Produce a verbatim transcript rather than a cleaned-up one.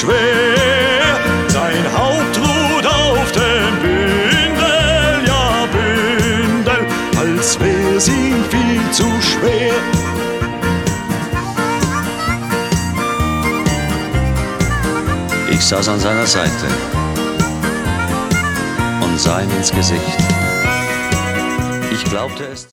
schwer. Sein Haupt ruht auf dem Bündel, ja Bündel, als wär's ihm viel zu schwer. Ich saß an seiner Seite und sah ihm ins Gesicht. Ich glaubte es.